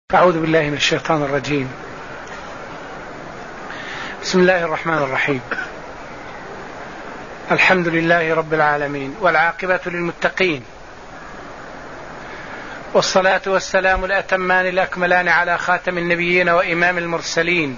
أعوذ بالله من الشيطان الرجيم. بسم الله الرحمن الرحيم. الحمد لله رب العالمين، والعاقبة للمتقين، والصلاة والسلام الأتمان الأكملان على خاتم النبيين وإمام المرسلين،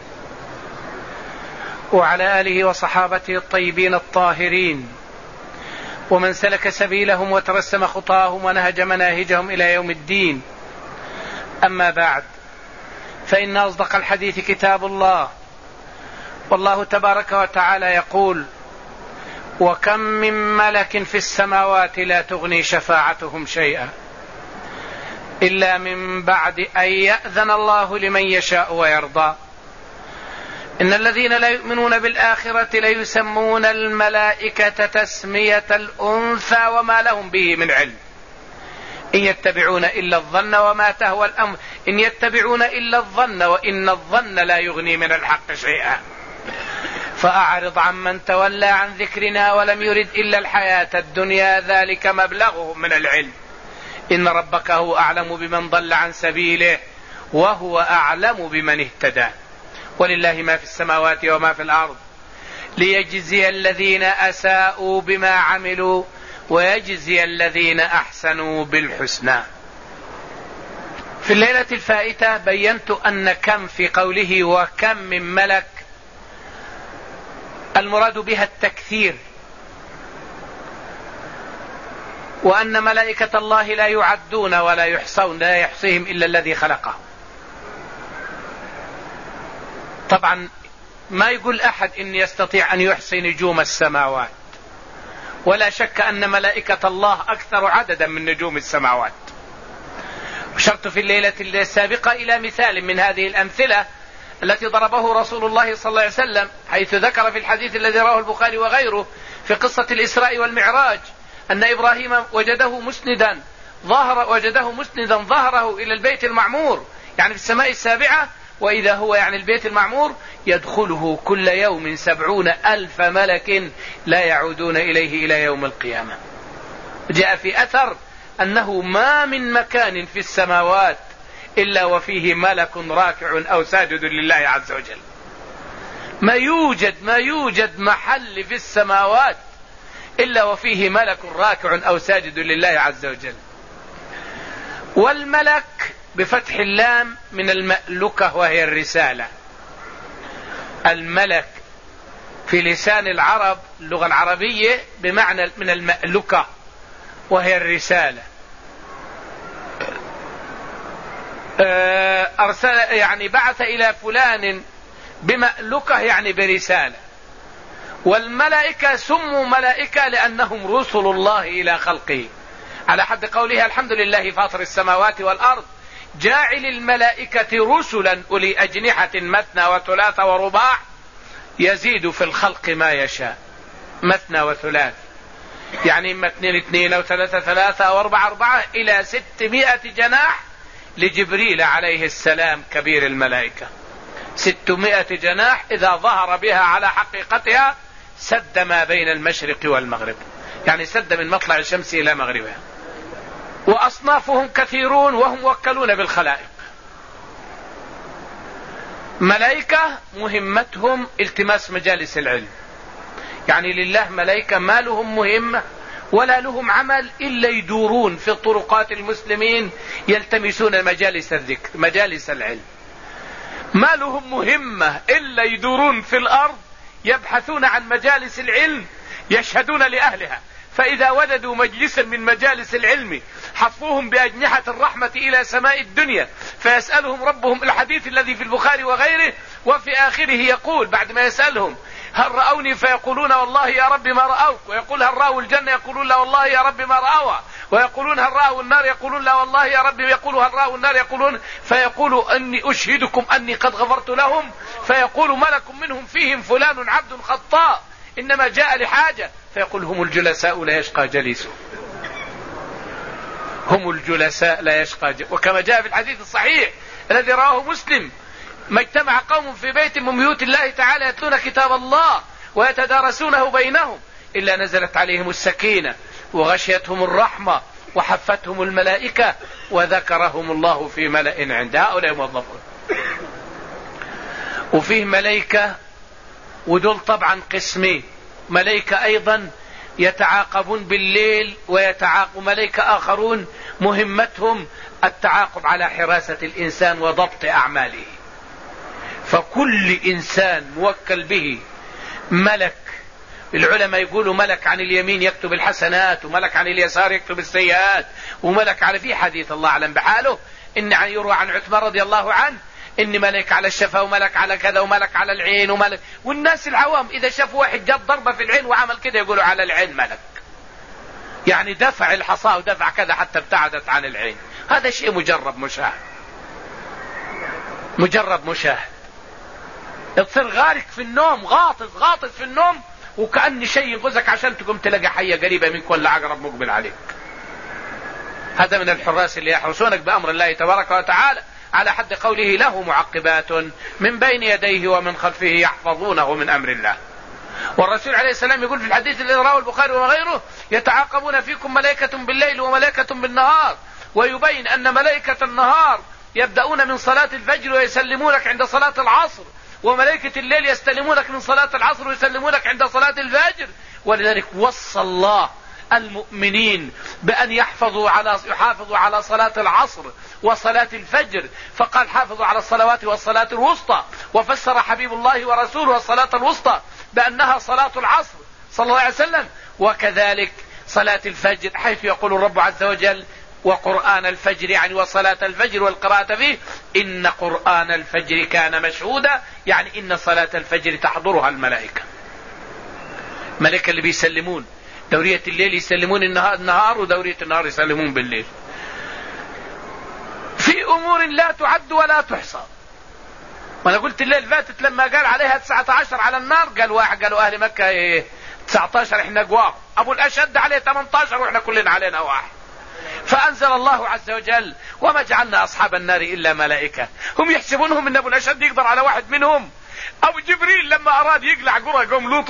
وعلى آله وصحابته الطيبين الطاهرين، ومن سلك سبيلهم وترسم خطاهم ونهج مناهجهم إلى يوم الدين. أما بعد، فإن أصدق الحديث كتاب الله، والله تبارك وتعالى يقول: وكم من ملك في السماوات لا تغني شفاعتهم شيئا إلا من بعد أن يأذن الله لمن يشاء ويرضى. إن الذين لا يؤمنون بالآخرة ليسمون الملائكة تسمية الأنثى وما لهم به من علم إن يتبعون إلا الظن وما تهوى الأمر إن يتبعون إلا الظن وإن الظن لا يغني من الحق شيئا فأعرض عمن تولى عن ذكرنا ولم يرد إلا الحياة الدنيا ذلك مبلغهم من العلم إن ربك هو أعلم بمن ضل عن سبيله وهو أعلم بمن اهتدى ولله ما في السماوات وما في الأرض ليجزي الذين أساءوا بما عملوا ويجزي الذين أحسنوا بالحسنى. في الليلة الفائتة بينت أن كم في قوله وكم من ملك المراد بها التكثير، وأن ملائكة الله لا يعدون ولا يحصون، لا يحصيهم إلا الذي خلقه. طبعا ما يقول أحد إن يستطيع أن يحصي نجوم السماوات، ولا شك أن ملائكة الله أكثر عددا من نجوم السماوات. أشرت في الليلة السابقة إلى مثال من هذه الأمثلة التي ضربه رسول الله صلى الله عليه وسلم، حيث ذكر في الحديث الذي رواه البخاري وغيره في قصة الإسراء والمعراج أن إبراهيم وجده مسندا ظهره إلى البيت المعمور، يعني في السماء السابعة، وإذا هو يعني البيت المعمور يدخله كل يوم 70,000 ملك لا يعودون إليه إلى يوم القيامة. جاء في أثر أنه ما من مكان في السماوات إلا وفيه ملك راكع أو ساجد لله عز وجل. ما يوجد محل في السماوات إلا وفيه ملك راكع أو ساجد لله عز وجل. والملك بفتح اللام من المألكة وهي الرسالة. الملك في لسان العرب اللغة العربية بمعنى من المألكة وهي الرسالة. أرسل يعني بعث إلى فلان بمألكة يعني برسالة. والملائكة سموا ملائكة لأنهم رسل الله إلى خلقه، على حد قوله: الحمد لله فاطر السماوات والأرض جاعل الملائكة رسلا أولي أجنحة مثنى وثلاث ورباع يزيد في الخلق ما يشاء. مثنى وثلاث يعني إما 2 أو 3 أو 4 إلى 600 جناح لجبريل عليه السلام كبير الملائكة. 600 جناح إذا ظهر بها على حقيقتها سد ما بين المشرق والمغرب، يعني سد من مطلع الشمس إلى مغربها. وأصنافهم كثيرون وهم موكلون بالخلائق. ملائكة مهمتهم التماس مجالس العلم، يعني لله ملائكة ما لهم مهمة ولا لهم عمل إلا يدورون في طرقات المسلمين يلتمسون مجالس الذكر مجالس العلم. ما لهم مهمة إلا يدورون في الأرض يبحثون عن مجالس العلم يشهدون لأهلها، فإذا وجدوا مجلسا من مجالس العلم حفوهم بأجنحة الرحمة إلى سماء الدنيا فيسألهم ربهم، الحديث الذي في البخاري وغيره، وفي آخره يقول بعد ما يسألهم: هل رأوني؟ فيقولون: والله يا رب ما رأوك. ويقول: هل رأوا الجنة؟ يقولون: لا والله يا رب ما رأوها. ويقولون: هل رأوا النار؟ يقولون: لا والله يا رب. يقول: هل رأوا النار؟ يقولون. فيقول: أني أشهدكم أني قد غفرت لهم. فيقول ملك منهم: فيهم فلان عبد خطاء إنما جاء لحاجة. فيقول: هم الجلساء لا يشقى جليسهم. هم الجلساء لا يشقى وكما جاء في الحديث الصحيح الذي رواه مسلم: ما اجتمع قوم في بيت من بيوت الله تعالى يتلون كتاب الله ويتدارسونه بينهم إلا نزلت عليهم السكينة وغشيتهم الرحمة وحفتهم الملائكة وذكرهم الله في ملأ عنده. هؤلاء موظفون. وفيه ملائكة ودول طبعا قسمين، ملائكة أيضا يتعاقبون بالليل ويتعاقب ملائكة آخرون مهمتهم التعاقب على حراسة الإنسان وضبط أعماله. فكل إنسان موكل به ملك، العلماء يقولوا ملك عن اليمين يكتب الحسنات، وملك عن اليسار يكتب السيئات، وملك على في حديث الله أعلم بحاله إن يروى عن عثمان رضي الله عنه إن ملك على الشفا وملك على كذا وملك على العين وملك. والناس العوام إذا شافوا واحد جاب ضربة في العين وعمل كده يقولوا على العين ملك، يعني دفع الحصاة ودفع كذا حتى ابتعدت عن العين. هذا شيء مجرب مشاهد، مجرب مشاهد. تصير غارق في النوم، غاطس في النوم، وكأن شيء ينقذك عشان تقوم تلاقي حية قريبة منك ولا عقرب مقبل عليك. هذا من الحراس اللي يحرسونك بأمر الله تبارك وتعالى، على حد قوله له معقبات من بين يديه ومن خلفه يحفظونه من أمر الله. والرسول عليه السلام يقول في الحديث الذي رواه البخاري وغيره يتعاقبون فيكم ملائكة بالليل وملائكة بالنهار، ويبين أن ملائكة النهار يبدأون من صلاة الفجر ويسلمونك عند صلاة العصر، وملائكة الليل يستلمونك من صلاة العصر ويسلمونك عند صلاة الفجر. ولذلك وصى الله المؤمنين بأن يحافظوا على صلاة العصر وصلاة الفجر، فقال حافظوا على الصلوات والصلاة الوسطى، وفسر حبيب الله ورسوله الصلاة الوسطى بأنها صلاة العصر صلى الله عليه وسلم. وكذلك صلاة الفجر حيث يقول الرب عز وجل وقرآن الفجر، يعني وصلاة الفجر والقراءة فيه، إن قرآن الفجر كان مشهودا، يعني إن صلاة الفجر تحضرها الملائكة. ملائكة اللي بيسلمون دورية الليل يسلمون النهار، ودورية النهار يسلمون بالليل، في أمور لا تعد ولا تحصى. وانا قلت الليل فاتت لما قال عليها 19 على النار، قالوا أهل مكة 19 احنا قوام، أبو الأشد عليه 18 واحنا كلنا علينا واحد. فأنزل الله عز وجل وما جعلنا أصحاب النار إلا ملائكة. هم يحسبونهم أن أبو الأشد يقدر على واحد منهم. أبو جبريل لما أراد يقلع قرى قوم لوط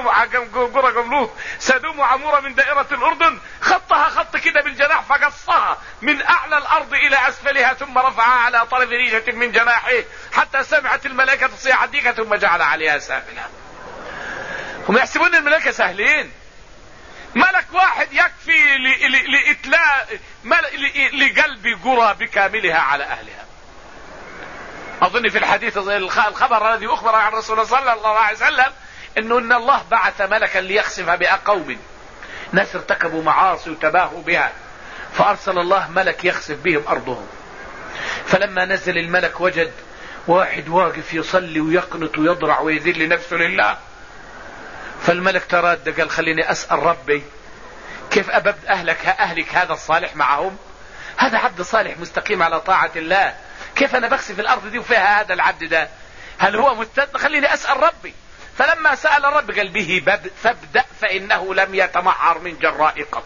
وسدوم وعمورة من دائرة الأردن، خطها خط كده بالجناح فقصها من أعلى الأرض إلى أسفلها، ثم رفعها على طرف ريشة من جناحه حتى سمعت الملائكة تصيح ديكا ثم جعل عليها سافلها. هم يحسبون الملائكة سهلين، ملك واحد يكفي لإتلاء لقلب قرى بكاملها على أهلها. أظن في الحديث الخبر الذي أخبر عن رسول صلى الله عليه وسلم إن الله بعث ملكا ليخسف بقوم ناس ارتكبوا معاصي وتباهوا بها، فأرسل الله ملك يخسف بهم أرضهم. فلما نزل الملك وجد واحد واقف يصلي ويقنط ويضرع ويذل نفسه لله، فالملك تراد قال خليني أسأل ربي كيف أبد أهلك هذا الصالح معهم، هذا عبد صالح مستقيم على طاعة الله، كيف أنا بخسف الأرض دي وفيها هذا العبد ده، هل هو مستد؟ خليني أسأل ربي. فلما سأل الرب قال به فابدأ فإنه لم يتمعر من جراء قط،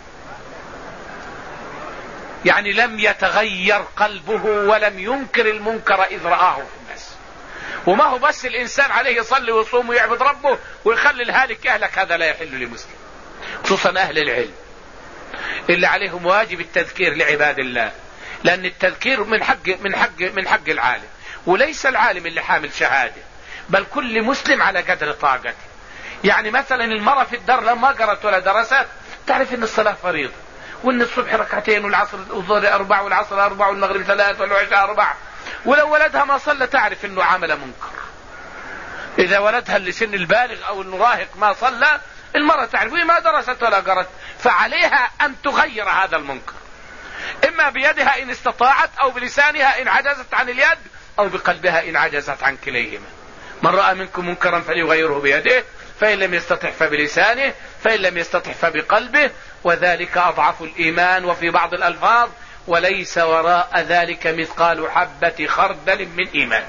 يعني لم يتغير قلبه ولم ينكر المنكر إذ رآه في الناس. وما هو بس الإنسان عليه يصلي ويصوم ويعبد ربه ويخلي الهالك يهلك، هذا لا يحل لمسلم، خصوصا أهل العلم اللي عليهم واجب التذكير لعباد الله، لأن التذكير من حق العالم، وليس العالم اللي حامل شهادة، بل كل مسلم على قدر طاقته. يعني مثلا المرأة في الدار لما قرأت ولا درست تعرف ان الصلاة فريضة، وان الصبح ركعتين والعصر والظهر 4 والعصر 4 والمغرب 3 والعشاء 4، ولو ولدها ما صلى تعرف انه عمل منكر. اذا ولدها اللي سن البالغ او المراهق ما صلى، المرأة تعرف ما درست ولا قرأت، فعليها ان تغير هذا المنكر، اما بيدها ان استطاعت، او بلسانها ان عجزت عن اليد، او بقلبها ان عجزت عن كليهما. من رأى منكم منكرا فليغيره بيده، فإن لم يستطع فبلسانه، فإن لم يستطع فبقلبه، وذلك أضعف الإيمان. وفي بعض الألفاظ وليس وراء ذلك مثقال حبة خردل من إيمان.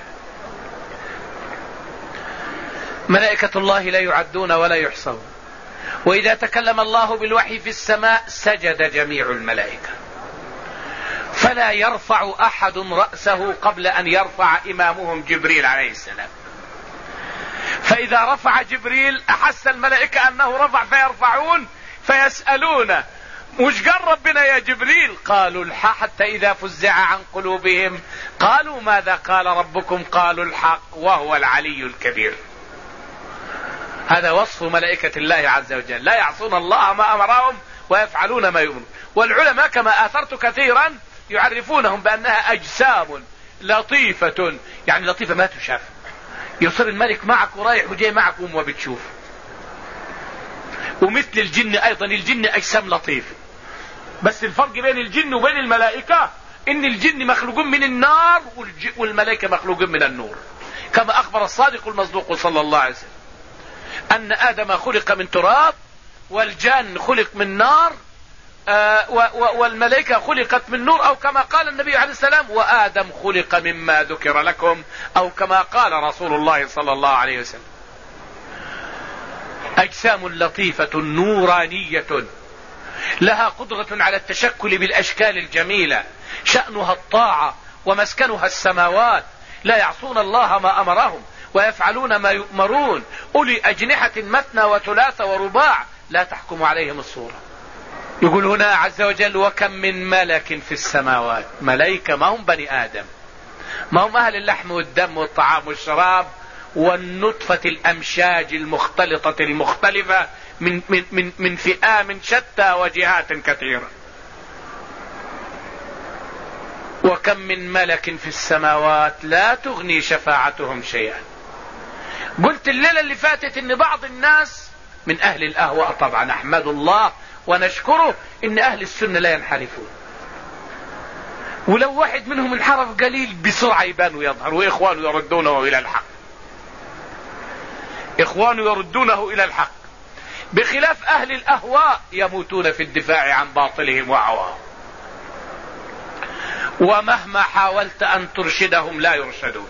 ملائكة الله لا يعدون ولا يحصون. وإذا تكلم الله بالوحي في السماء سجد جميع الملائكة، فلا يرفع أحد رأسه قبل أن يرفع إمامهم جبريل عليه السلام. فإذا رفع جبريل أحس الملائكة أنه رفع فيرفعون فيسألون مش قال ربنا يا جبريل؟ قالوا الحق، حتى إذا فزع عن قلوبهم قالوا ماذا قال ربكم؟ قالوا الحق وهو العلي الكبير. هذا وصف ملائكة الله عز وجل، لا يعصون الله ما أمرهم ويفعلون ما يؤمرون. والعلماء كما آثرت كثيرا يعرفونهم بأنها أجسام لطيفة، يعني لطيفة ما تشاف. يصير الملك معك ورايح وجاي معك وما بتشوف. ومثل الجن أيضا، الجن أجسام لطيفة، بس الفرق بين الجن وبين الملائكة إن الجن مخلوقون من النار والملائكة مخلوقون من النور، كما أخبر الصادق المصدوق صلى الله عليه وسلم أن آدم خلق من تراب والجان خلق من نار والملائكة خلقت من نور، أو كما قال النبي عليه السلام وآدم خلق مما ذكر لكم، أو كما قال رسول الله صلى الله عليه وسلم. أجسام لطيفة نورانية لها قدرة على التشكل بالأشكال الجميلة، شأنها الطاعة ومسكنها السماوات، لا يعصون الله ما أمرهم ويفعلون ما يؤمرون، أولي أجنحة مثنى وثلاث ورباع لا تحكم عليهم الصورة. يقول هنا عز وجل وكم من ملك في السماوات. ملائكة ما هم بني آدم، ما هم أهل اللحم والدم والطعام والشراب والنطفة الأمشاج المختلطة المختلفة من فئام شتى وجهات كثيرة. وكم من ملك في السماوات لا تغني شفاعتهم شيئا. قلت الليلة اللي فاتت ان بعض الناس من اهل الاهواء، طبعا احمد الله ونشكره ان اهل السنة لا ينحرفون، ولو واحد منهم انحرف قليل بسرعة يبان ويظهر، واخوانه يردونه الى الحق، اخوانه يردونه الى الحق، بخلاف اهل الاهواء يموتون في الدفاع عن باطلهم وعواهم، ومهما حاولت ان ترشدهم لا يرشدون،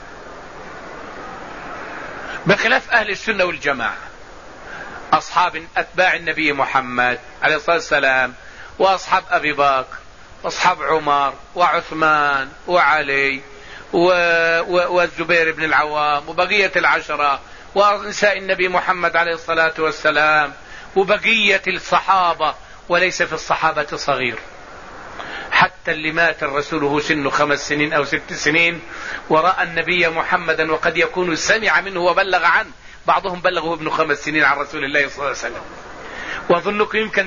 بخلاف اهل السنة والجماعة اصحاب اتباع النبي محمد عليه الصلاة والسلام، واصحاب ابي بكر واصحاب عمر وعثمان وعلي والزبير بن العوام وبقية العشرة ونساء النبي محمد عليه الصلاة والسلام وبقية الصحابة. وليس في الصحابة صغير، حتى اللي مات الرسول وهو سنه 5 سنين أو 6 سنين ورأى النبي محمدا وقد يكون سمع منه وبلغ عنه، بعضهم بلغه ابن 5 سنين عن رسول الله صلى الله عليه وسلم. وأظنكم يمكن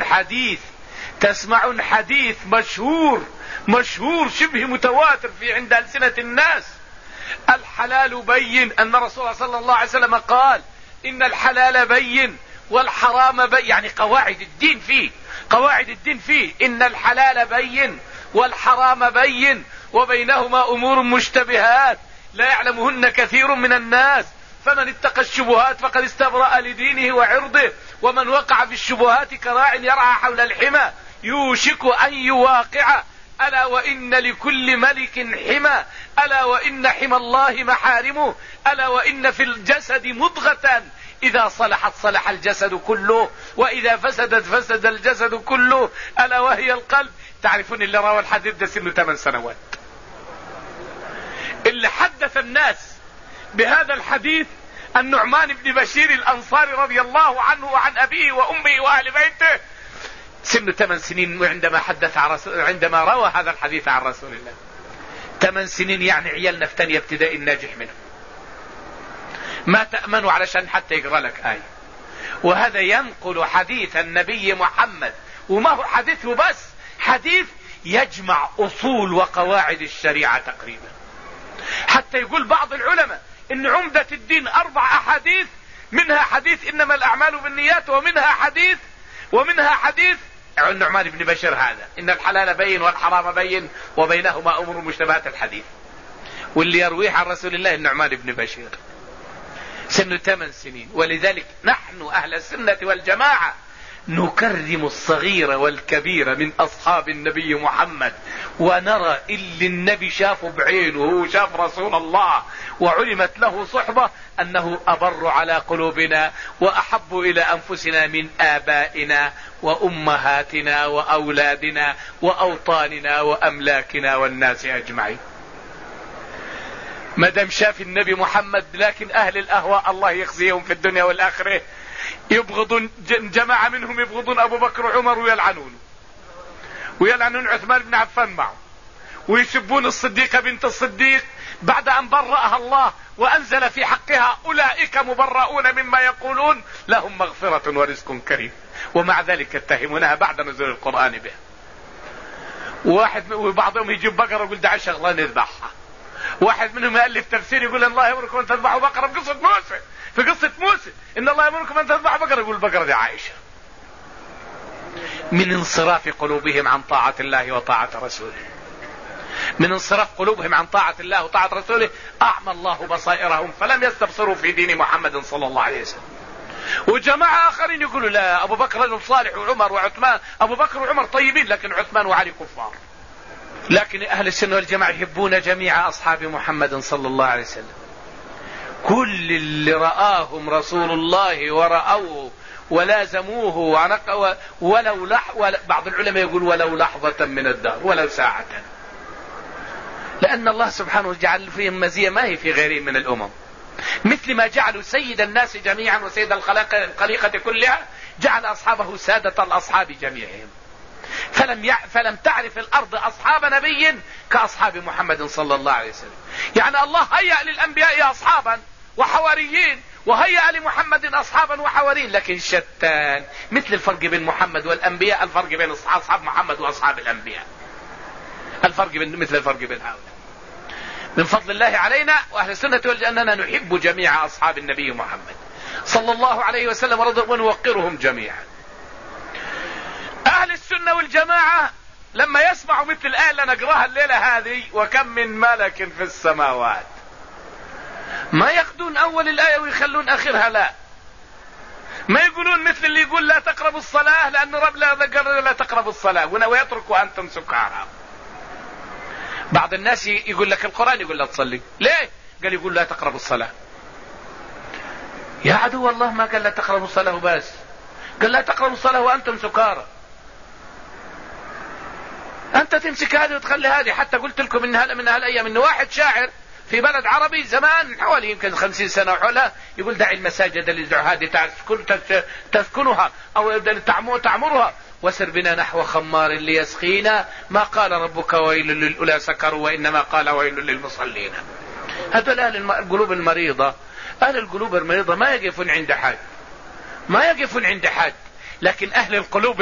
تسمعون حديث مشهور شبه متواتر في عند ألسنة الناس: الحلال بين، أن رسول الله صلى الله عليه وسلم قال إن الحلال بين والحرام بين، يعني قواعد الدين فيه إن الحلال بين والحرام بين وبينهما أمور مشتبهات لا يعلمهن كثير من الناس، فمن اتقى الشبهات فقد استبرأ لدينه وعرضه، ومن وقع في الشبهات كراع يرعى حول الحمى يوشك أن يواقع، ألا وإن لكل ملك حمى، ألا وإن حمى الله محارمه، ألا وإن في الجسد مضغة إذا صلحت صلح الجسد كله وإذا فسدت فسد الجسد كله، ألا وهي القلب. تعرفون اللي روى الحديث ده سنه 8 سنوات، اللي حدث الناس بهذا الحديث النعمان بن بشير الأنصاري رضي الله عنه وعن أبيه وأمه وأهل بيته، سنه 8 سنين عندما روى هذا الحديث عن رسول الله. 8 سنين يعني عيالنا في ثانية ابتدائي الناجح منه، ما تأمنوا علشان حتى يقرأ لك آية. وهذا ينقل حديث النبي محمد، وما هو حديثه بس، حديث يجمع أصول وقواعد الشريعة تقريبا. حتى يقول بعض العلماء إن عمدة الدين 4 أحاديث، منها حديث إنما الأعمال بالنيات، ومنها حديث النعمان بن بشير هذا إن الحلال بين والحرام بين وبينهما أمور مشتبهات الحديث، واللي يرويه عن رسول الله النعمان بن بشير سنه 8 سنين. ولذلك نحن أهل السنة والجماعة نكرم الصغير والكبير من أصحاب النبي محمد، ونرى اللي النبي شافه بعينه، هو شاف رسول الله وعلمت له صحبة، أنه أبر على قلوبنا وأحب إلى أنفسنا من آبائنا وأمهاتنا وأولادنا وأوطاننا وأملاكنا والناس أجمعين. مدام شاف النبي محمد. لكن أهل الأهواء الله يخزيهم في الدنيا والآخرة يبغضون جماعة منهم يبغضون أبو بكر وعمر ويلعنون عثمان بن عفان معه، ويسبون الصديقة بنت الصديق بعد أن برأها الله وأنزل في حقها أولئك مبرؤون مما يقولون لهم مغفرة ورزق كريم، ومع ذلك يتهمونها بعد نزول القرآن بها. وبعضهم يجيب بقرة يقول دع شغلة نذبحها. واحد منهم يألف تفسير يقول الله يأمركم أن تذبحوا بقرة في قصة موسى إن الله يأمركم أن تذبحوا بقرة، يقول البقرة دي عائشة. من انصراف قلوبهم عن طاعة الله وطاعة رسوله، من انصراف قلوبهم عن طاعة الله وطاعة رسوله أعمى الله بصائرهم فلم يستبصروا في دين محمد صلى الله عليه وسلم. وجماعة آخرين يقولوا لا، أبو بكر صالح وعمر وعثمان، أبو بكر وعمر طيبين لكن عثمان وعلي كفار. لكن أهل السنة والجماعة يحبون جميع أصحاب محمد صلى الله عليه وسلم، كل اللي رآهم رسول الله ورأوه ولازموه بعض العلماء يقول ولو لحظة من الدهر، ولو ساعة، لأن الله سبحانه جعل فيهم مزية ما هي في غيرهم من الأمم. مثل ما جعلوا سيد الناس جميعا وسيد الخليقة كلها جعل أصحابه سادة الأصحاب جميعهم. فلم تعرف الأرض أصحاب نبي كأصحاب محمد صلى الله عليه وسلم. يعني الله هيأ للأنبياء أصحابا وحواريين، وهيأ لمحمد أصحابا وحواريين، لكن شتان. مثل الفرق بين محمد والأنبياء الفرق بين أصحاب محمد وأصحاب الأنبياء، مثل الفرق بين هؤلاء. من فضل الله علينا وأهل السنة والجماعة أننا نحب جميع أصحاب النبي محمد صلى الله عليه وسلم ونوقرهم جميعا. أهل السنة والجماعة لما يسمعوا مثل الآية اللي نقراها الليلة هذه وكم من ملك في السماوات، ما ياخذون أول الآية ويخلون آخرها، لا، ما يقولون مثل اللي يقول لا تقربوا الصلاة لأن رب لا تقربوا الصلاة ويتركوا أنتم سكارى. بعض الناس يقول لك القرآن يقول لا تصلي، ليه؟ قال يقول لا تقربوا الصلاة. يا عدو الله ما قال لا تقربوا الصلاة بس، قال لا تقربوا الصلاة وأنتم سكارى. أنت تمسك هذه وتخلي هذه. حتى قلت لكم من هالأيام إن واحد شاعر في بلد عربي زمان حوالي يمكن 50 سنة وحولها يقول دع المساجد اللي هذه تسكنها أو تعمرها وسر بنا نحو خمار اللي يسقينا، ما قال ربك ويل للأولى سكروا وإنما قال ويل للمصلين. هذول أهل القلوب المريضة. أهل القلوب المريضة ما يقفون عند حد، لكن أهل القلوب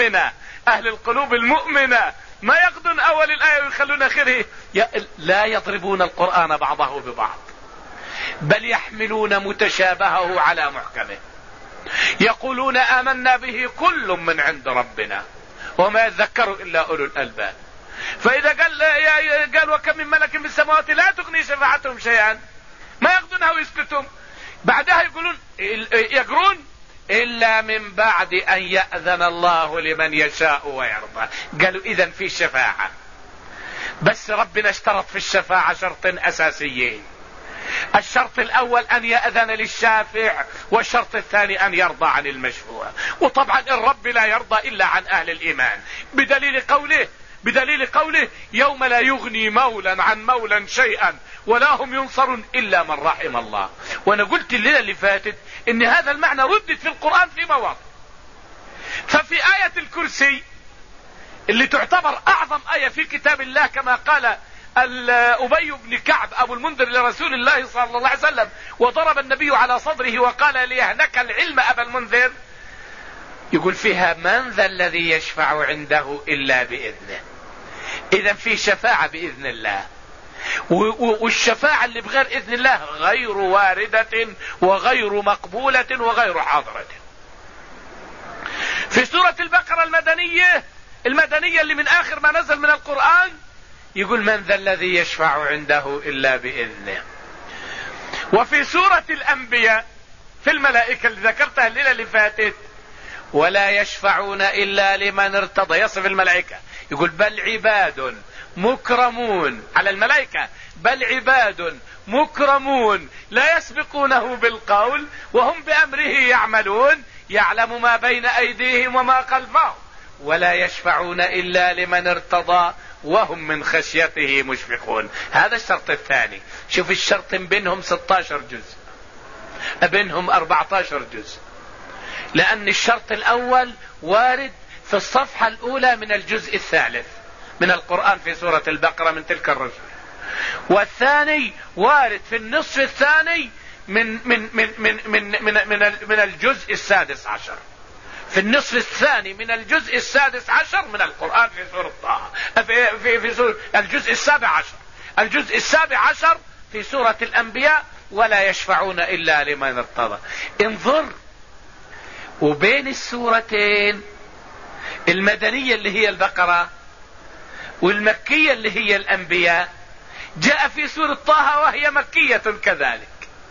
المؤمنة ما يقضون أول الآية ويخلون آخره. لا يضربون القرآن بعضه ببعض، بل يحملون متشابهه على محكمه، يقولون آمنا به كل من عند ربنا وما يذكر إلا أولو الألباب. فإذا قال وكم من ملك في السماوات لا تغني شفاعتهم شيئا، ما ياخذونها ويسكتون. بعدها يقرون إلا من بعد أن يأذن الله لمن يشاء ويرضى. قالوا إذن في شفاعة، بس ربنا اشترط في الشفاعة شرطين أساسيين. الشرط الأول أن يأذن للشافع، والشرط الثاني أن يرضى عن المشفوع. وطبعا الرب لا يرضى إلا عن أهل الإيمان، بدليل قوله يوم لا يغني مولا عن مولا شيئا ولا هم ينصرون إلا من رحم الله. وأنا قلت الليلة اللي فاتت إن هذا المعنى ردت في القرآن في مواضع. ففي آية الكرسي اللي تعتبر أعظم آية في كتاب الله كما قال أبي بن كعب أبو المنذر لرسول الله صلى الله عليه وسلم، وضرب النبي على صدره وقال ليهنك العلم أبا المنذر، يقول فيها من ذا الذي يشفع عنده إلا بإذنه. إذن في شفاعة بإذن الله، والشفاعة اللي بغير إذن الله غير واردة وغير مقبولة وغير حاضرة. في سورة البقرة المدنية اللي من آخر ما نزل من القرآن يقول من ذا الذي يشفع عنده إلا بإذنه. وفي سورة الأنبياء في الملائكة اللي ذكرتها الليلة اللي فاتت ولا يشفعون إلا لمن ارتضى، يصف الملائكة يقول بل عباد مكرمون على الملائكة، بل عباد مكرمون لا يسبقونه بالقول وهم بأمره يعملون، يعلم ما بين أيديهم وما خلفهم ولا يشفعون إلا لمن ارتضى وهم من خشيته مشفقون. هذا الشرط الثاني. شوف الشرط بينهم 16 جزء، بينهم 14 جزء، لأن الشرط الأول وارد في الصفحة الأولى من الجزء الثالث من القرآن في سورة البقرة من تلك الرسل، والثاني وارد في النصف الثاني من الجزء السادس عشر، في النصف الثاني من الجزء السادس عشر من القرآن في سورة طه، في سورة الجزء السابع عشر، الجزء السابع عشر في سورة الأنبياء، ولا يشفعون إلا لمن ارتضى. انظر، وبين السورتين المدنية اللي هي البقرة والمكية اللي هي الأنبياء جاء في سورة طه وهي مكية كذلك،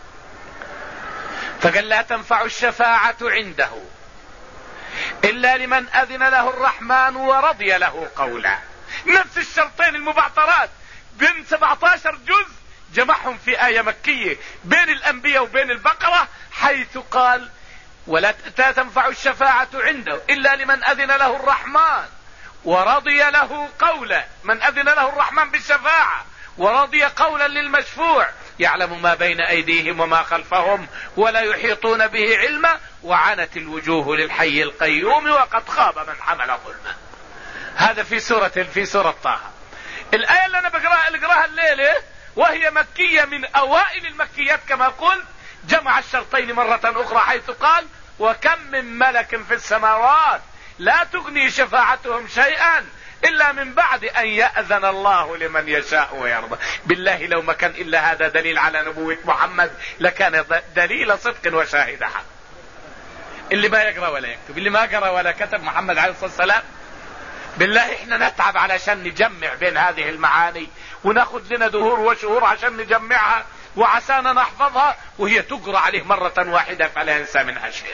فقال لا تنفع الشفاعة عنده إلا لمن أذن له الرحمن ورضي له قولا. نفس الشرطين المبعثرات بين 17 جزء جمعهم في آية مكية بين الأنبياء وبين البقرة، حيث قال ولا تنفع الشفاعة عنده إلا لمن أذن له الرحمن ورضي له قولا. من أذن له الرحمن بالشفاعة ورضي قولا للمشفوع، يعلم ما بين أيديهم وما خلفهم ولا يحيطون به علما، وعنت الوجوه للحي القيوم وقد خاب من حمل ظلما. هذا في سورة طه. الآية اللي أنا بقراها الليلة وهي مكية من أوائل المكيات كما قلت، جمع الشرطين مرة أخرى حيث قال وكم من ملك في السماوات لا تغني شفاعتهم شيئا إلا من بعد أن يأذن الله لمن يشاء ويرضى. بالله لو ما كان إلا هذا دليل على نبوة محمد لكان دليل صدق وشاهد حق. اللي ما يقرأ ولا يكتب، اللي ما قرأ ولا كتب محمد عليه الصلاة والسلام، بالله احنا نتعب علشان نجمع بين هذه المعاني وناخذ لنا دهور وشهور عشان نجمعها وعسانا نحفظها، وهي تقرأ عليه مرة واحدة فلا ينسى منها شيئا.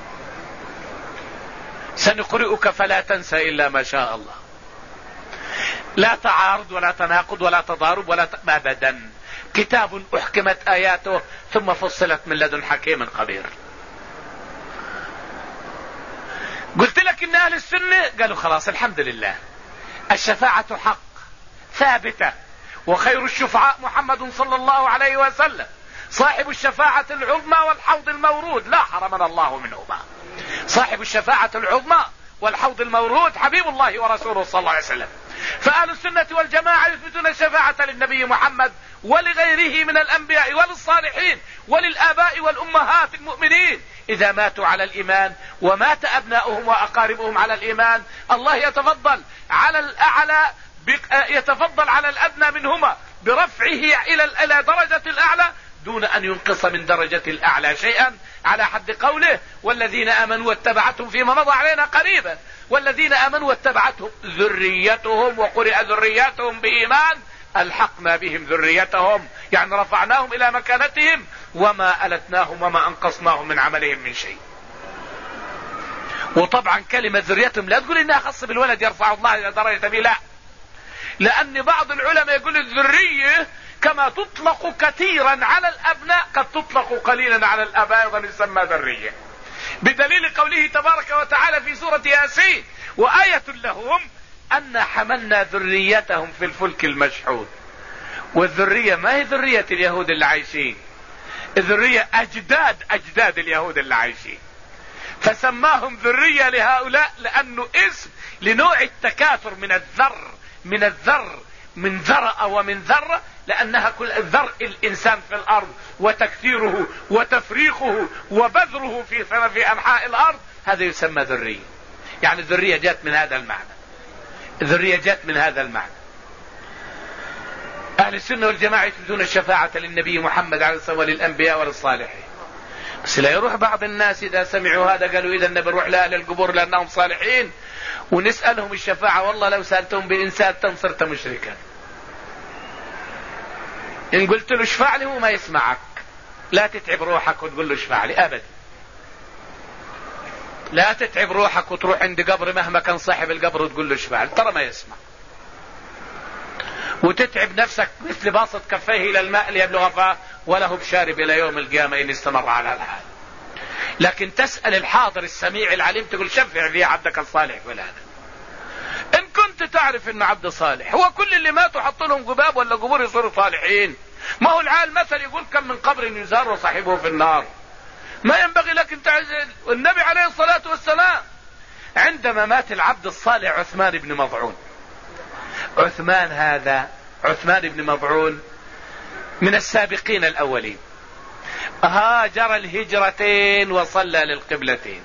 سنقرئك فلا تنسى إلا ما شاء الله. لا تعارض ولا تناقض ولا تضارب ولا أبدا. كتاب أحكمت آياته ثم فصلت من لدن حكيم خبير. قلت لك إن أهل السنة قالوا خلاص الحمد لله الشفاعة حق ثابتة، وخير الشفعاء محمد صلى الله عليه وسلم، صاحب الشفاعة العظمى والحوض المورود لا حرمنا الله منهما. صاحب الشفاعة العظمى والحوض المورود حبيب الله ورسوله صلى الله عليه وسلم. فأهل السنة والجماعة يثبتون الشفاعة للنبي محمد ولغيره من الأنبياء وللصالحين وللآباء والأمهات المؤمنين إذا ماتوا على الإيمان ومات أبناؤهم وأقاربهم على الإيمان. الله يتفضل على الأعلى يتفضل على الأدنى منهما برفعه إلى درجة الأعلى دون أن ينقص من درجة الأعلى شيئا، على حد قوله والذين آمنوا واتبعتهم فيما مضى علينا قريبا، والذين آمنوا واتبعتهم ذريتهم وقرئ ذرياتهم بإيمان ألحقنا بهم ذريتهم، يعني رفعناهم إلى مكانتهم وما ألتناهم وما أنقصناهم من عملهم من شيء. وطبعا كلمة ذريتهم لا تقول إنها خاصة بالولد يرفع الله إلى درجة به، لا، لأن بعض العلماء يقول الذرية كما تطلق كثيرا على الأبناء قد تطلق قليلا على الآباء أيضا يسمى ذرية، بدليل قوله تبارك وتعالى في سورة ياسين وآية لهم أن حملنا ذريتهم في الفلك المشحون. والذرية ما هي ذرية اليهود اللي عايشين، الذرية أجداد اليهود اللي عايشين، فسماهم ذرية لهؤلاء لأنه اسم لنوع التكاثر من ذرأ ومن ذرة، لأنها كل ذرء الإنسان في الأرض وتكثيره وتفريقه وبذره في أنحاء الأرض، هذا يسمى ذرية. يعني الذرية جاءت من هذا المعنى، الذرية جاءت من هذا المعنى. أهل السنة والجماعة يثبتون الشفاعة للنبي محمد عليه الصلاة والسلام وللأنبياء وللصالحين. بس لا يروح بعض الناس إذا سمعوا هذا قالوا إذا نروح لأهل القبور لأنهم صالحين ونسألهم الشفاعة، والله لو سألتهم بإنسان صرت مشركا. إن قلت له اشفع لي هو ما يسمعك، لا تتعب روحك وتقول له اشفع لي أبدا. لا تتعب روحك وتروح عند قبر مهما كان صاحب القبر وتقول له اشفع لي، ترى ما يسمع. وتتعب نفسك مثل باسط كفيه إلى الماء ليبلغ فاه وله بشارب إلى يوم القيامة إن استمر على الحال. لكن تسأل الحاضر السميع العليم تقول شفع لي عبدك الصالح فلان، إن كنت تعرف إنه عبد صالح. هو كل اللي ماتوا حط لهم قباب ولا قبور يصيروا صالحين؟ ما هو العال مثل يقول كم من قبر يزار وصاحبه في النار. ما ينبغي لك أن تعزل. والنبي عليه الصلاة والسلام عندما مات العبد الصالح عثمان بن مظعون، عثمان بن مظعون من السابقين الأولين، هاجر الهجرتين وصلى للقبلتين،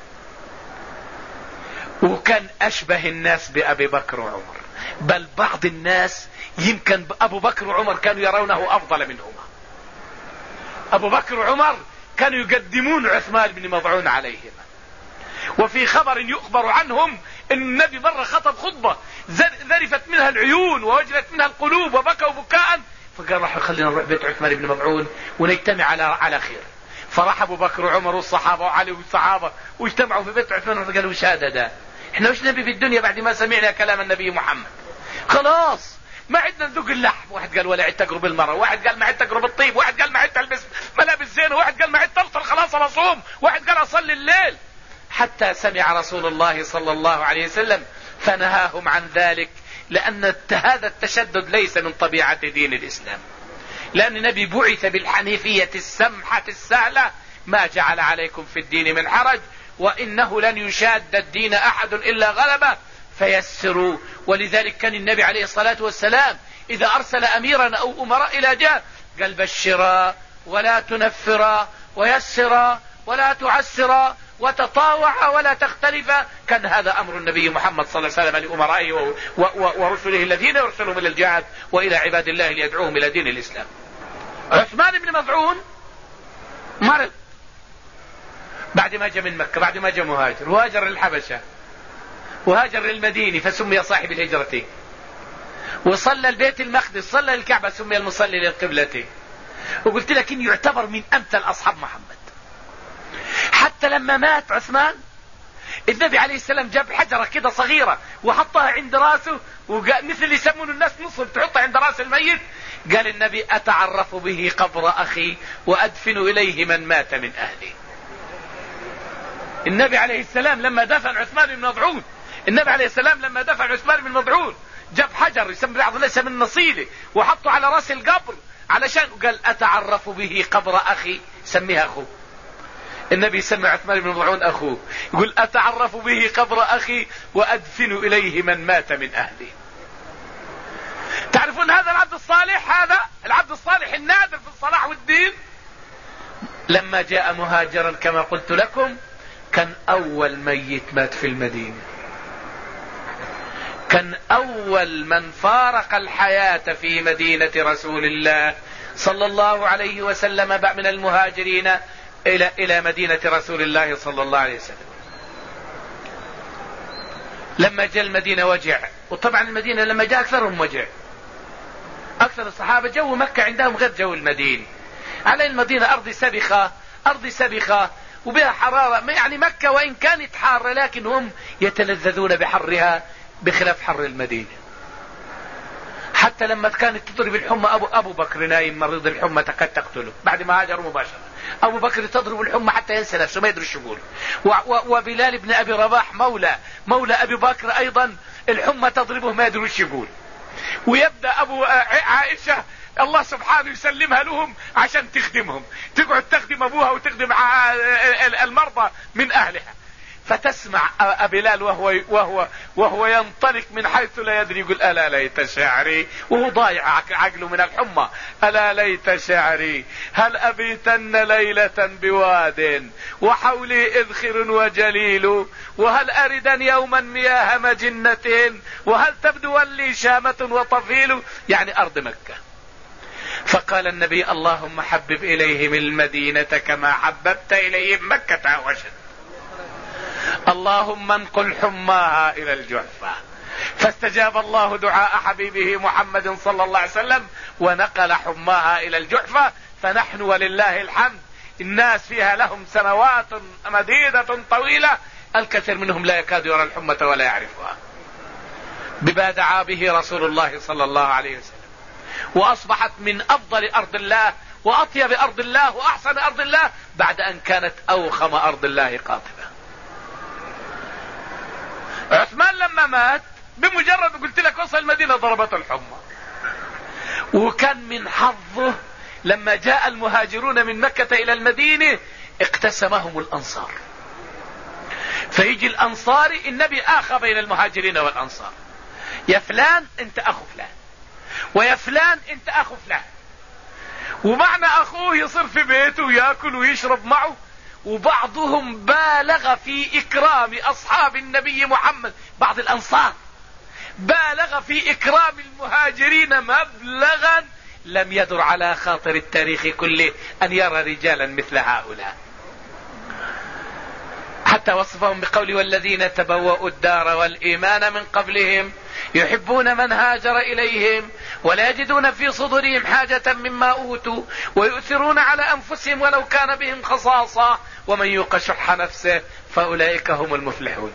وكان أشبه الناس بأبي بكر وعمر، بل بعض الناس يمكن أبو بكر وعمر كانوا يرونه أفضل منهما. أبو بكر وعمر كانوا يقدمون عثمان بن مظعون عليهما. وفي خبر يخبر عنهم أن النبي مرة خطب خطبة ذرفت منها العيون ووجلت منها القلوب وبكوا بكاء، فقال راح خلينا نروح بيت عثمان بن مظعون ونجتمع على خير. فراح أبو بكر وعمر والصحابة وعلي والصحابة واجتمعوا في بيت عثمان وقالوا وش هذا ده؟ احنا وش نبي في الدنيا بعد ما سمعنا كلام النبي محمد؟ خلاص ما عدنا ندوق اللحم. واحد قال ولا عد تقرب المرأة، واحد قال ما عد تقرب الطيب، واحد قال ما عد تلبس ملابس زينة، واحد قال ما عد تفطر خلاص انا اصوم، واحد قال اصلي الليل. حتى سمع رسول الله صلى الله عليه وسلم فنهاهم عن ذلك، لأن هذا التشدد ليس من طبيعة دين الإسلام، لأن النبي بعث بالحنيفية السمحة السهلة، ما جعل عليكم في الدين من حرج، وإنه لن يشاد الدين أحد إلا غلبه فيسروا. ولذلك كان النبي عليه الصلاة والسلام إذا أرسل أميرا أو أمراء إلى جهة قال بشرا ولا تنفرا ويسرا ولا تعسرا وتطاوعا ولا تختلفا. كان هذا أمر النبي محمد صلى الله عليه وسلم لأمرائه ورسله الذين يرسلهم إلى الجهاد وإلى عباد الله ليدعوهم إلى دين الإسلام. عثمان بن مظعون مرض بعد ما جاء من مكة، بعد ما جاء مهاجر، وهاجر للحبشة وهاجر للمدينة فسمي صاحب الهجرتين، وصلى البيت المقدس، صلى الكعبة، سمي المصلي للقبلتين. وقلت لك إن يعتبر من أمثل أصحاب محمد. حتى لما مات عثمان النبي عليه السلام جاب حجرة كده صغيرة وحطها عند راسه، وقال مثل يسمون الناس نصب تحطها عند راس الميت، قال النبي أتعرف به قبر أخي وأدفن إليه من مات من أهلي. النبي عليه السلام لما دفن عثمان بن مظعون، النبي عليه السلام لما دفن عثمان بن مظعون جاب حجر يسمى بعض الناس من نصيله وحطه على راس القبر علشان قال أتعرف به قبر أخي، سميها أخوه. النبي سمى عثمان بن مظعون أخوه، يقول أتعرف به قبر أخي وأدفن إليه من مات من أهلي. تعرفون هذا العبد الصالح، هذا العبد الصالح النادر في الصلاح والدين، لما جاء مهاجرا كما قلت لكم كان أول ميت مات في المدينة، كان أول من فارق الحياة في مدينة رسول الله صلى الله عليه وسلم من المهاجرين إلى مدينة رسول الله صلى الله عليه وسلم. لما جاء المدينة وجع، وطبعا المدينة لما جاء أكثرهم وجع، أكثر الصحابة جو مكة عندهم غير جو المدينة. على المدينة أرض سبخة وبها حرارة، يعني مكة وإن كانت حارة لكن هم يتلذذون بحرها بخلاف حر المدينة. حتى لما كانت تضرب الحمى أبو بكر نايم مريض الحمى قد تقتله بعد ما هاجر مباشرة، أبو بكر تضرب الحمى حتى ينسى نفسه ما يدري شو يقول. وبلال بن أبي رباح مولى أبي بكر أيضا الحمى تضربه ما يدري شو يقول. ويبدأ أبو عائشة الله سبحانه يسلمها لهم عشان تخدمهم، تقعد تخدم أبوها وتخدم المرضى من أهلها. فتسمع بلال وهو ينطلق من حيث لا يدري يقول ألا ليت شعري، وهو ضايع عقله من الحمى، ألا ليت شعري هل أبيتن ليلة بواد وحولي إذخر وجليل، وهل أردن يوما مياه مجنة، وهل تبدو لي شامة وطفيل، يعني أرض مكة. فقال النبي اللهم حبب إليهم المدينة كما حببت إليهم مكة وشد، اللهم انقل حماها إلى الجحفة. فاستجاب الله دعاء حبيبه محمد صلى الله عليه وسلم ونقل حماها إلى الجحفة. فنحن ولله الحمد الناس فيها لهم سنوات مديدة طويلة، الكثير منهم لا يكاد يرى الحمة ولا يعرفها بما دعا به رسول الله صلى الله عليه وسلم. وأصبحت من أفضل أرض الله وأطيب أرض الله وأحسن أرض الله بعد أن كانت أوخم أرض الله قاطبة. عثمان لما مات بمجرد قلت لك وصل المدينة ضربت الحمى. وكان من حظه لما جاء المهاجرون من مكة إلى المدينة اقتسمهم الأنصار. فيجي الأنصاري، النبي آخى بين المهاجرين والأنصار، يا فلان انت أخو فلان، ويا فلان انت أخو فلان، ومعنى أخوه يصير في بيته ويأكل ويشرب معه. وبعضهم بالغ في إكرام أصحاب النبي محمد، بعض الأنصار بالغ في إكرام المهاجرين مبلغا لم يدر على خاطر التاريخ كله أن يرى رجالا مثل هؤلاء، حتى وصفهم بقول والذين تبوأوا الدار والإيمان من قبلهم يحبون من هاجر إليهم ولا يجدون في صدورهم حاجة مما أوتوا ويؤثرون على أنفسهم ولو كان بهم خصاصة ومن يوق شح نفسه فأولئك هم المفلحون.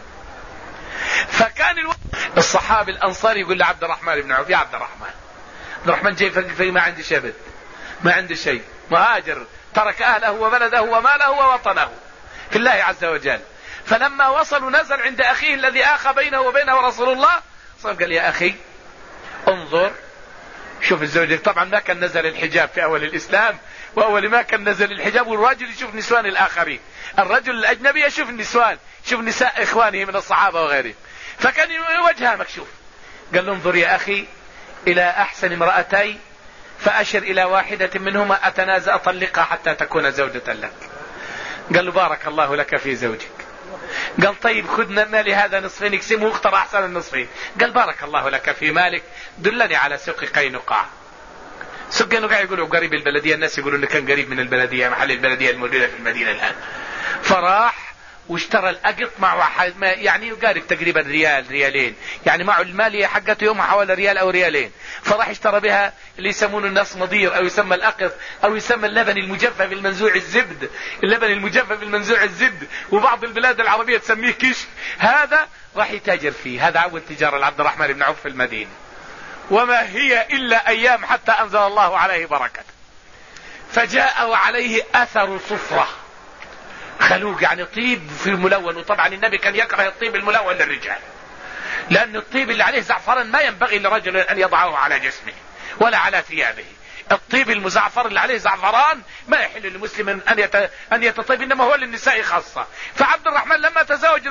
فكان الصحابي الأنصاري يقول لعبد الرحمن بن عوف: يا عبد الرحمن جاي في ما عندي شبت، ما عندي شيء، مهاجر ترك أهله وبلده وماله ووطنه في الله عز وجل. فلما وصلوا نزل عند أخيه الذي آخى بينه وبينه رسول الله قال: يا أخي انظر، شوف الزوجة. طبعا ما كان نزل الحجاب في أول الإسلام، وأول ما كان نزل الحجاب، والرجل يشوف نسوان الآخرين، الرجل الأجنبي يشوف النسوان، شوف نساء إخوانه من الصحابة وغيرهم، فكان وجهها مكشوف. قال له: انظر يا أخي إلى أحسن امرأتي فأشر إلى واحدة منهما أتنازع أطلقها حتى تكون زوجة لك. قال له: بارك الله لك في زوجك. قال: طيب خذنا مالي هذا نصفين اقسمه واختر أحسن النصفين. قال: بارك الله لك في مالك، دلني على سوق قينقاع. سوق قينقاع يقولوا قريب البلدية، الناس يقولوا انه كان قريب من البلدية، محل البلدية الموجودة في المدينة الآن. فراح واشترى الأقط معه، يعني يقارب تقريبا ريالين، يعني معه المالية حقته يوم حوالي ريال أو ريالين. فراح اشترى بها اللي يسمونه الناس مضير، أو يسمى الأقط، أو يسمى اللبن المجفف المنزوع الزبد، اللبن المجفف المنزوع الزبد، وبعض البلاد العربية تسميه كشك. هذا راح يتاجر فيه، هذا أول تجارة لعبد الرحمن بن عوف في المدينة، وما هي إلا أيام حتى أنزل الله عليه بركة. فجاء وعليه أثر صفرة، خلوق يعني طيب في الملون. وطبعا النبي كان يكره الطيب الملون للرجال، لأن الطيب اللي عليه زعفران ما ينبغي لرجل أن يضعه على جسمه ولا على ثيابه. الطيب المزعفر اللي عليه زعفران ما يحل لمسلم أن يتطيب، إنما هو للنساء خاصة. فعبد الرحمن لما تزوج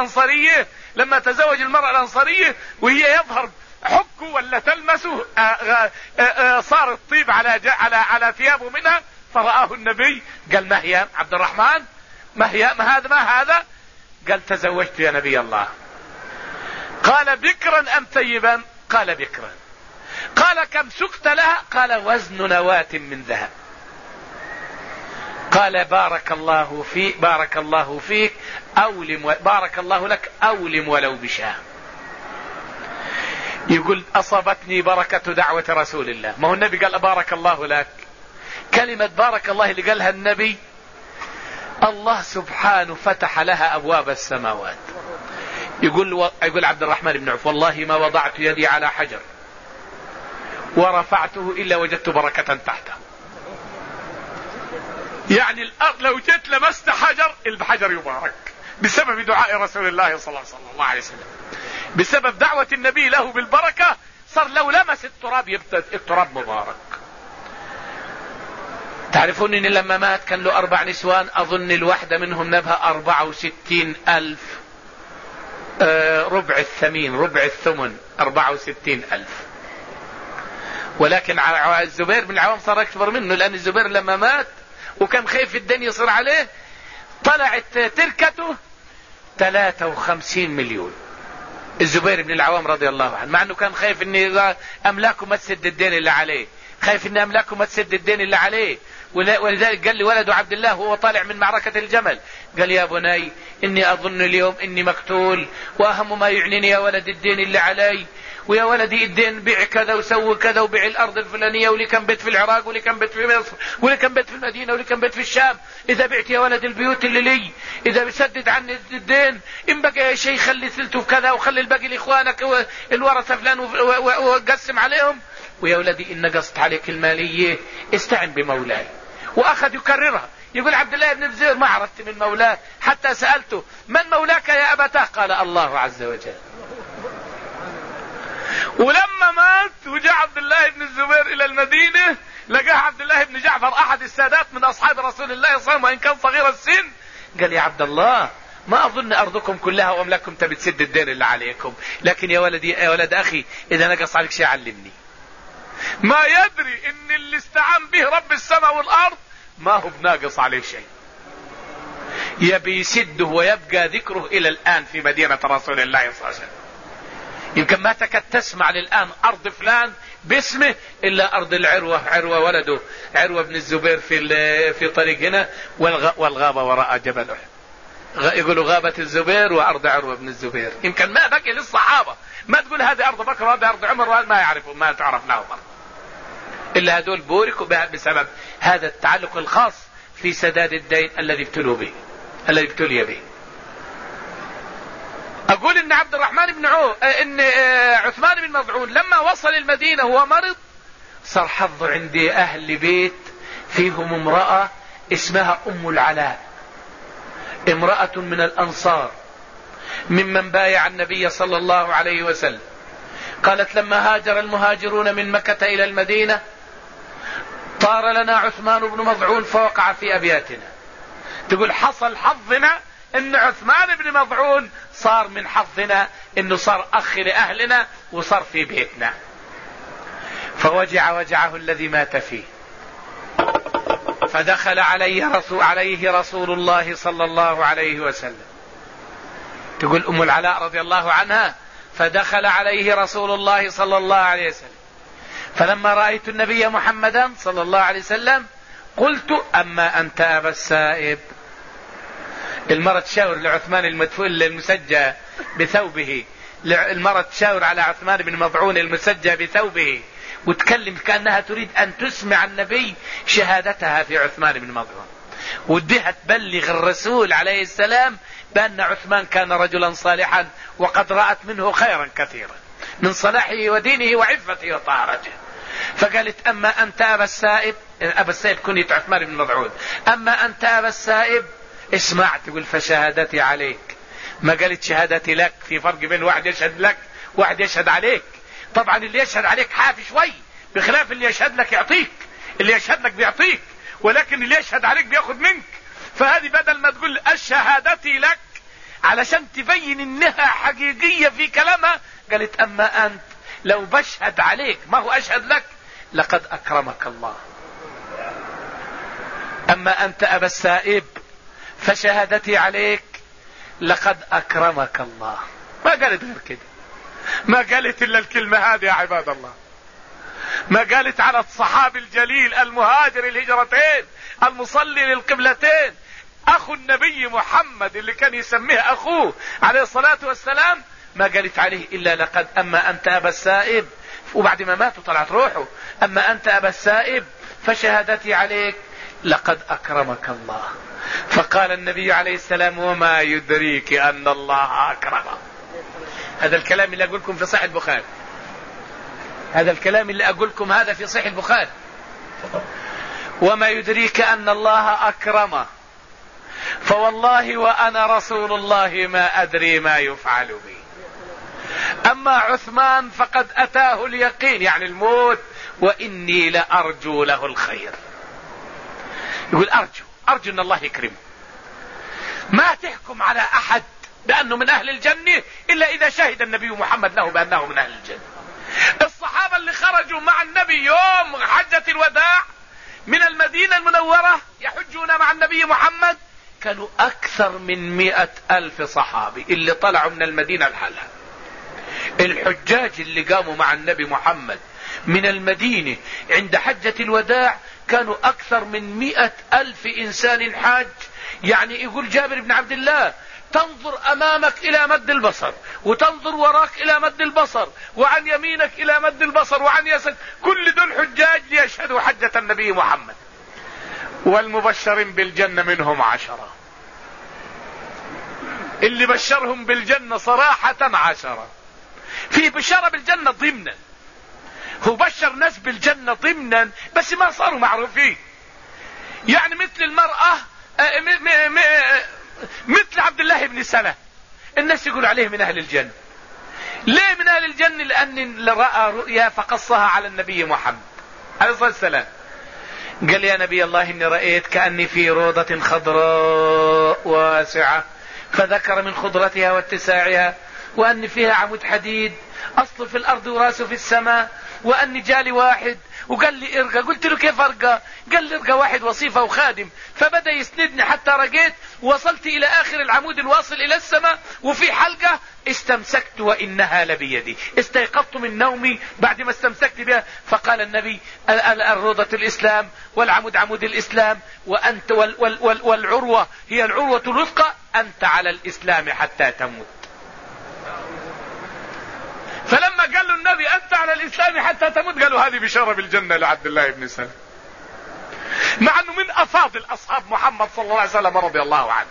المرأة الأنصارية وهي يظهر حكه ولا تلمسه، صار الطيب على ثيابه منها. فرآه النبي قال: ما هي عبد الرحمن؟ ما هذا؟ قال: تزوجت يا نبي الله. قال: بكرا أم ثيبا؟ قال: بكرا. قال: كم سقت لها؟ قال: وزن نواة من ذهب. قال: بارك الله فيك أولم، بارك الله لك أولم ولو بشاة. يقول: أصابتني بركة دعوة رسول الله. ما هو النبي قال: بارك الله لك. كلمة بارك الله اللي قالها النبي الله سبحانه فتح لها أبواب السماوات. يقول عبد الرحمن بن عوف: والله ما وضعت يدي على حجر ورفعته إلا وجدت بركة تحته. يعني الأرض لو جيت لمست حجر، الحجر يبارك بسبب دعاء رسول الله صلى الله عليه وسلم، بسبب دعوة النبي له بالبركة. صار لو لمس التراب يبقى التراب مبارك. تعرفون ان لما مات كان له 4 نسوان، اظن الواحدة منهم نبها 64,000 ربع الثمن 64,000. ولكن الزبير بن العوام صار اكبر منه، لان الزبير لما مات وكان خايف الدنيا يصير عليه طلعت تركته 53 مليون. الزبير بن العوام رضي الله عنه، مع انه كان خايف ان املاكه ما تسد الدين اللي عليه، ولذلك قال لي ولده عبد الله وهو طالع من معركة الجمل، قال: يا بني إني أظن اليوم إني مقتول، وأهم ما يعنيني يا ولد الدين اللي علي، ويا ولدي الدين بيع كذا وسوي كذا وبيع الأرض الفلانية، ولي كان بيت في العراق، ولي كان بيت في مصر، ولي كان بيت في المدينة، ولي كان بيت في الشام. إذا بعت يا ولد البيوت اللي لي، إذا بسدد عني الدين، إن بقى شيء خلي ثلثه كذا وخلي الباقي لإخوانك الورثة فلان وقسم عليهم. ويا ولدي إن نقصت عليك المالية استعن بمولاي. وأخذ يكررها. يقول عبد الله بن الزبير: ما عرفت من مولاه حتى سألته: من مولاك يا أبتاه؟ قال: الله عز وجل. ولما مات وجاء عبد الله بن الزبير إلى المدينة لقاه عبد الله بن جعفر احد السادات من اصحاب رسول الله صلى الله عليه وسلم وان كان صغير السن. قال يا عبد الله ما اظن ارضكم كلها واملاككم تبي تسد الدين اللي عليكم، لكن يا ولدي يا ولد اخي اذا نقص عليك شيء علمني. ما يدري ان اللي استعان به رب السماء والارض ما هو بناقص عليه شيء، يبي يسده ويبقى ذكره الى الان في مدينة رسول الله صلى الله عليه وسلم. يمكن ما تكاد تسمع للان ارض فلان باسمه الا ارض العروة، عروة ولده عروة بن الزبير في طريق هنا، والغابة وراء جبل احد، يقولوا غابة الزبير وارض عروة بن الزبير. يمكن ما بقي للصحابة ما تقول هذه ارض بكر وهذه ارض عمر، ما يعرفوا ما تعرف لهم الا هذول بوركوا بسبب هذا التعلق الخاص في سداد الدين الذي ابتلي به. اقول ان عبد الرحمن بن ان عثمان بن مظعون لما وصل المدينة هو مرض، صار حظ عند اهل بيت فيهم امرأة اسمها ام العلاء، امرأة من الانصار ممن بايع النبي صلى الله عليه وسلم. قالت لما هاجر المهاجرون من مكة الى المدينة طار لنا عثمان بن مظعون فوقع في ابياتنا. تقول حصل حظنا ان عثمان بن مظعون صار من حظنا انه صار اخ لاهلنا وصار في بيتنا، فوجع وجعه الذي مات فيه. فدخل عليه رسول الله صلى الله عليه وسلم. تقول ام العلاء رضي الله عنها فدخل عليه رسول الله صلى الله عليه وسلم فلما رأيت النبي محمدا صلى الله عليه وسلم قلت اما انت ابا السائب. المرة تشاور لعثمان المدفول المسجى بثوبه، المرة تشاور على عثمان بن مظعون المسجى بثوبه وتكلم كأنها تريد ان تسمع النبي شهادتها في عثمان بن مظعون، ودها تبلغ الرسول عليه السلام بأن عثمان كان رجلا صالحا وقد رأت منه خيرا كثيرا من صلاحه ودينه وعفته وطهارته. فقالت اما انت ابا السائب، ابا السائب كنية عثمان بن مظعون، اما انت ابا السائب اسمع. تقول فشهادتي عليك، ما قالت شهادتي لك، في فرق بين واحد يشهد لك واحد يشهد عليك. طبعا اللي يشهد عليك حافي شوي بخلاف اللي يشهد لك يعطيك، اللي يشهد لك بيعطيك ولكن اللي يشهد عليك بياخد منك. فهذه بدل ما تقول الشهادتي لك علشان تبين انها حقيقية في كلامها قالت اما انت لو بشهد عليك ما هو اشهد لك لقد اكرمك الله. اما انت ابا السائب فشهادتي عليك لقد اكرمك الله. ما قالت غير كده، ما قالت الا الكلمة هذه يا عباد الله. ما قالت على الصحابي الجليل المهاجر الهجرتين المصلي للقبلتين اخو النبي محمد اللي كان يسميه اخوه عليه الصلاة والسلام، ما قالت عليه الا لقد اما انت ابا السائب. وبعد ما مات وطلعت روحه اما انت ابا السائب فشهادتي عليك لقد اكرمك الله. فقال النبي عليه السلام وما يدريك ان الله اكرمه. هذا الكلام اللي اقول لكم في صحيح البخاري، هذا الكلام اللي اقول لكم هذا في صحيح البخاري. وما يدريك ان الله اكرمه فوالله وانا رسول الله ما ادري ما يفعل بي. اما عثمان فقد اتاه اليقين يعني الموت واني لارجو له الخير. يقول ارجو ان الله يكرمه. ما تحكم على احد بانه من اهل الجنة الا اذا شهد النبي محمد له بانه من اهل الجنة. الصحابة اللي خرجوا مع النبي يوم حجة الوداع من المدينة المنورة يحجون مع النبي محمد كانوا اكثر من 100,000 صحابي اللي طلعوا من المدينة لحالها. الحجاج اللي قاموا مع النبي محمد من المدينة عند حجة الوداع كانوا اكثر من 100,000 انسان حاج. يعني يقول جابر بن عبد الله تنظر امامك الى مد البصر وتنظر وراك الى مد البصر وعن يمينك الى مد البصر وعن يسارك، كل دول حجاج ليشهدوا حجة النبي محمد. والمبشرين بالجنة منهم 10. اللي بشرهم بالجنة صراحة 10. في بشارة بالجنة ضمنا، هو بشر ناس بالجنة ضمنا بس ما صاروا معروفين. يعني مثل المرأة مثل عبد الله بن سلام الناس يقول عليه من اهل الجنة. ليه من اهل الجنة؟ لان رأى رؤيا فقصها على النبي محمد عليه الصلاة والسلام. قال يا نبي الله إني رأيت كأني في روضة خضراء واسعة، فذكر من خضرتها واتساعها، وأن فيها عمود حديد أصله في الأرض وراسه في السماء، وأني جالي واحد وقال لي ارقى. قلت له كيف ارقى؟ قال لي ارقى واحد وصيفة وخادم، فبدأ يسندني حتى رقيت، وصلت إلى آخر العمود الواصل إلى السماء، وفي حلقة استمسكت وإنها لبيدي. استيقظت من نومي بعد ما استمسكت بها، فقال النبي الروضة الإسلام، والعمود عمود الإسلام، وأنت والعروة هي العروة الوثقى، أنت على الإسلام حتى تموت. فلما قال له النبي أنت على الإسلام حتى تموت، قالوا هذه بشارة بالجنة لعبد الله بن سلام، مع أنه من أفاضل أصحاب محمد صلى الله عليه وسلم رضي الله عنه.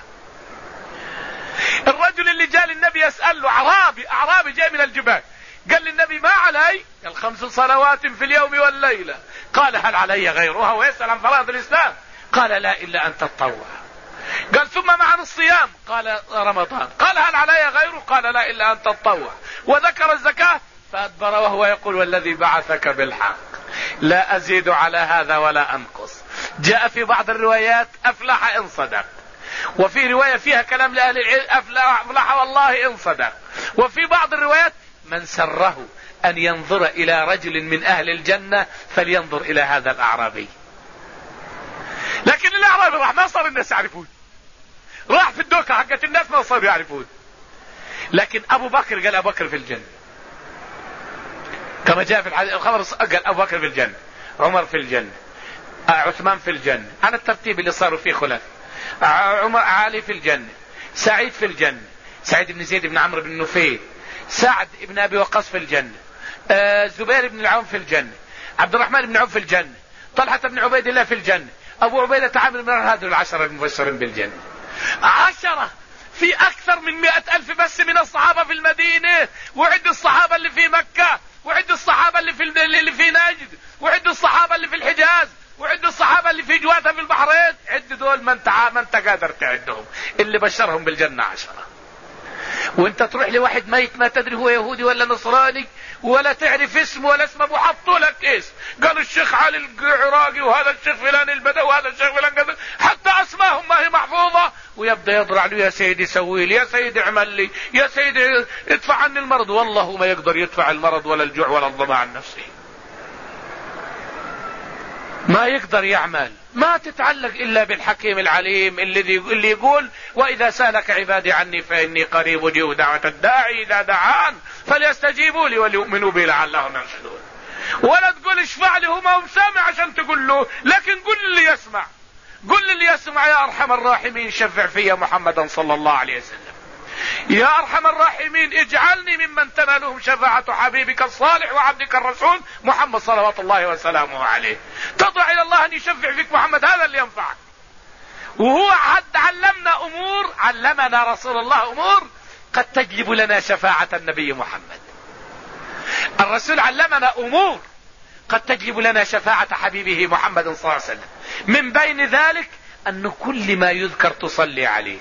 الرجل اللي جاء للنبي يسأله أعرابي جاي من الجبال، قال للنبي ما علي؟ قال 5 صلوات في اليوم والليلة. قال هل علي غيرها؟ ويسأل عن فرائض الإسلام. قال لا إلا أن تتطوع. قال ثم مع الصيام؟ قال رمضان. قال هل علي غيره؟ قال لا إلا أن تتطوع. وذكر الزكاة فأدبر وهو يقول والذي بعثك بالحق لا أزيد على هذا ولا أنقص. جاء في بعض الروايات أفلح إن صدق، وفي رواية فيها كلام لأهل العلم أفلح والله إن صدق، وفي بعض الروايات من سره أن ينظر إلى رجل من أهل الجنة فلينظر إلى هذا الأعرابي. لكن الأعرابي راح ما صار الناس يعرفون، راح في الدوكة حقت الناس ما صاروا يعرفون. لكن أبو بكر قال أبو بكر في الجنة، كما جاء في الخبر قال أبو بكر في الجنة، عمر في الجنة، عثمان في الجنة، على الترتيب اللي صاروا فيه خلاف. علي في الجنة، سعيد في الجنة، سعيد بن زيد بن عمرو بن نفيل، سعد بن أبي وقاص في الجنة، زبير بن العوام في الجنة، عبد الرحمن بن عوف في الجنة، طلحة بن عبيد الله في الجنة، أبو عبيدة عامر بن هذول 10 المبشرين بالجنة. 10 في أكثر من 100,000 بس من الصحابة في المدينة، وعد الصحابة اللي في مكة، وعد الصحابة اللي في نجد، وعد الصحابة اللي في الحجاز، وعد الصحابة اللي في جواتها في البحرين. عد دول ما انت قادر تعدهم، اللي بشرهم بالجنة 10. وانت تروح لواحد ميت ما تدري هو يهودي ولا نصراني، ولا تعرف اسمه ولا اسمه، وحطوا لك اسم، قالوا الشيخ علي العراقي، وهذا الشيخ فلان البدوي، وهذا الشيخ فلان كذا، حتى اسمائهم ما هي محفوظة، ويبدأ يضرع له يا سيدي سوي لي، يا سيدي اعمل لي، يا سيدي ادفع عني المرض. والله ما يقدر يدفع المرض ولا الجوع ولا الظمأ عن نفسه، ما يقدر يعمل. ما تتعلق إلا بالحكيم العليم اللي يقول وإذا سألك عبادي عني فإني قريب أجيب دعوة الداعي إذا دعان فليستجيبوا لي وليؤمنوا بي لعلهم يرشدون. ولا تقول اشفع لي، هو ما هو سامع عشان تقول له، لكن قل اللي يسمع، قل اللي يسمع يا أرحم الراحمين شفع في محمدا صلى الله عليه وسلم. يا أرحم الراحمين اجعلني ممن تنالهم شفاعة حبيبك الصالح وعبدك الرسول محمد صلوات الله وسلامه عليه. تضع إلى الله أن يشفع فيك محمد، هذا اللي ينفعك. وهو علمنا رسول الله أمور قد تجلب لنا شفاعة النبي محمد. الرسول علمنا أمور قد تجلب لنا شفاعة حبيبه محمد صلى الله عليه وسلم. من بين ذلك أن كل ما يذكر تصلي عليه،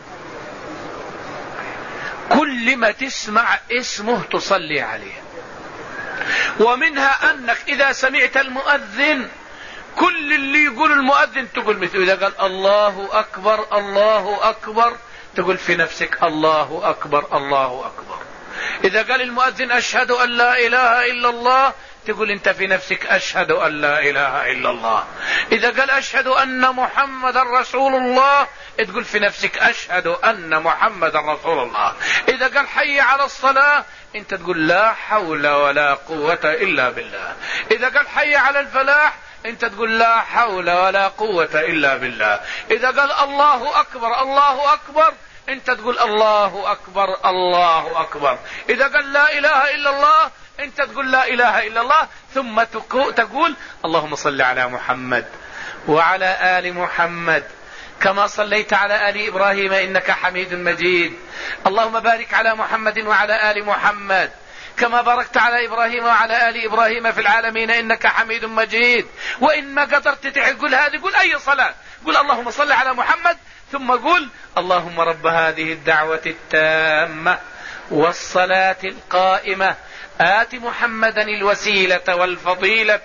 كل ما تسمع اسمه تصلي عليه. ومنها أنك إذا سمعت المؤذن كل اللي يقول المؤذن تقول مثل، إذا قال الله أكبر الله أكبر تقول في نفسك الله أكبر الله أكبر. إذا قال المؤذن أشهد أن لا إله إلا الله تقول أنت في نفسك أشهد أن لا إله إلا الله. إذا قال أشهد أن محمد رسول الله تقول في نفسك أشهد أن محمد رسول الله. إذا قال حي على الصلاة أنت تقول لا حول ولا قوة إلا بالله. إذا قال حي على الفلاح أنت تقول لا حول ولا قوة إلا بالله. إذا قال الله أكبر الله أكبر أنت تقول الله أكبر الله أكبر. إذا قال لا إله إلا الله أنت تقول لا إله إلا الله. ثم تقول اللهم صل على محمد وعلى آل محمد كما صليت على آل إبراهيم إنك حميد مجيد. اللهم بارك على محمد وعلى آل محمد كما باركت على إبراهيم وعلى آل إبراهيم في العالمين إنك حميد مجيد. وإن ما قدرت تقول هذه قل أي صلاة، قل اللهم صل على محمد ثم قل اللهم رب هذه الدعوة التامة والصلاة القائمة آت محمدا الوسيلة والفضيلة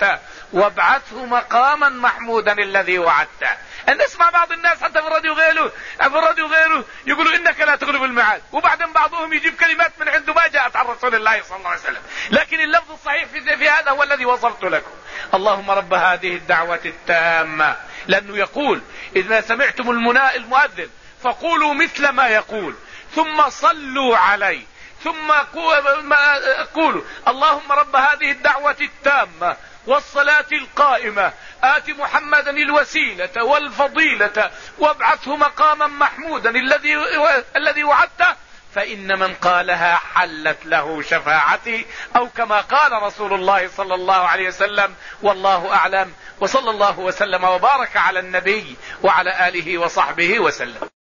وابعثه مقاما محمودا الذي وعدته. أن نسمع بعض الناس حتى في الراديو غيره يقولوا إنك لا تخلف الميعاد، وبعدين بعضهم يجيب كلمات من عنده ما جاءت عن رسول الله صلى الله عليه وسلم، لكن اللفظ الصحيح في هذا هو الذي وصلت لكم. اللهم رب هذه الدعوة التامة، لأنه يقول إذا سمعتم المؤذن فقولوا مثل ما يقول ثم صلوا عليه، ثم قولوا اللهم رب هذه الدعوة التامة والصلاة القائمة آت محمدا الوسيلة والفضيلة وابعثه مقاما محمودا الذي وعدته، فإن من قالها حلت له شفاعتي، أو كما قال رسول الله صلى الله عليه وسلم. والله أعلم، وصلى الله وسلم وبارك على النبي وعلى آله وصحبه وسلم.